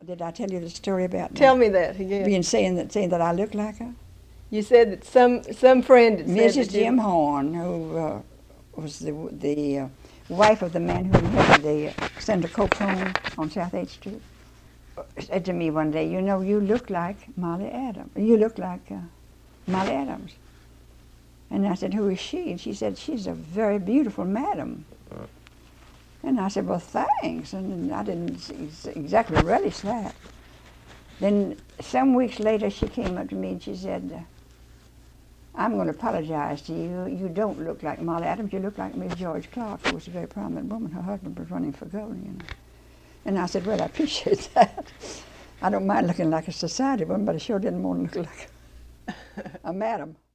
Did I tell you the story about Tell me that again. being saying that I look like her? You said that some friend had said Mrs. that you- Jim Horn, who was the wife of the man who inherited the Senator Cope's home on South 8th Street, said to me one day, you know, you look like Molly Adams. You look like Molly Adams. And I said, who is she? And she said, she's a very beautiful madam. And I said, well, thanks. And I didn't exactly relish that. Then some weeks later, she came up to me and she said, I'm going to apologize to you. You don't look like Molly Adams. You look like Miss George Clark, who was a very prominent woman. Her husband was running for governor, you know. And I said, well, I appreciate that. I don't mind looking like a society woman, but I sure didn't want to look like a madam.